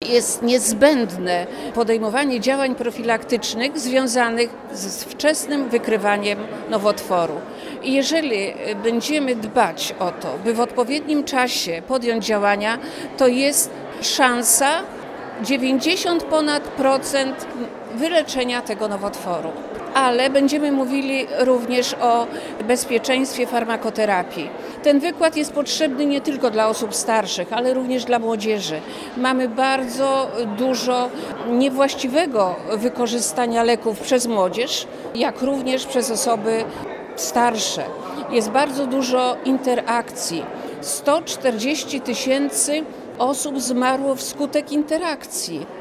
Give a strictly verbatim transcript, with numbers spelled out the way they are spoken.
jest niezbędne podejmowanie działań profilaktycznych związanych z wczesnym wykrywaniem nowotworu. I jeżeli będziemy dbać o to, by w odpowiednim czasie podjąć działania, to jest szansa dziewięćdziesiąt ponad procent wyleczenia tego nowotworu. Ale będziemy mówili również o bezpieczeństwie farmakoterapii. Ten wykład jest potrzebny nie tylko dla osób starszych, ale również dla młodzieży. Mamy bardzo dużo niewłaściwego wykorzystania leków przez młodzież, jak również przez osoby starsze. Jest bardzo dużo interakcji. sto czterdzieści tysięcy osób zmarło wskutek interakcji.